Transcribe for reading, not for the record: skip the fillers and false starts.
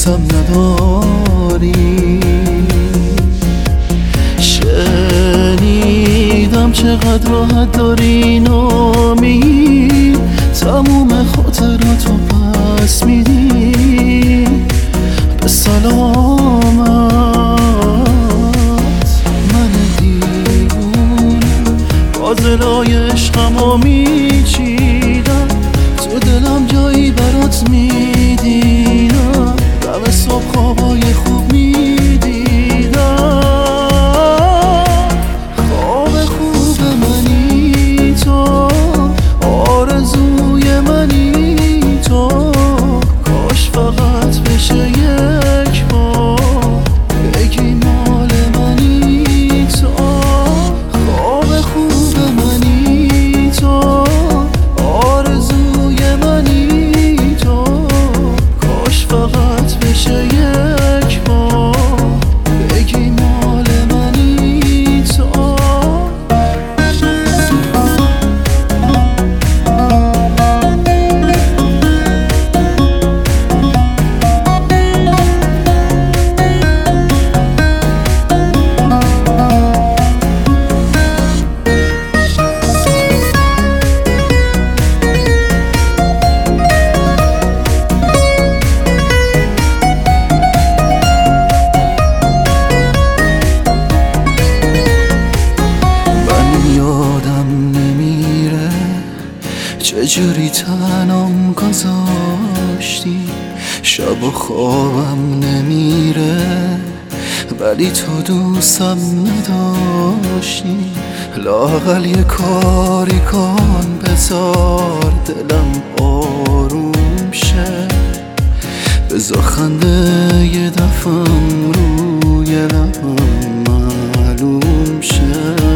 دوستم نداری. شنیدم چقدر راحت داری نامی، تموم خاطراتو پس میدی به سلامت. من دیوون بازلای عشقمو میچیدم، تو دلم جایی برات میدیدم، دم صبح خوابای خوب میدیدم. خواب خوب منی تو، آرزوی منی تو، کاش فقط بشه یک بار بگی مال منی تو. خواب خوب منی تو، آرزوی منی تو، کاش فقط بشه یک بار بگی مال منی تو. چجوری تنم گذاشتی، شب و خوابم نمیره، ولی تو دوستم نداشتی. لااقل یه کاری کن بذار دلم آروم شه، بذار خنده یه دفعه روی لبم معلوم شه.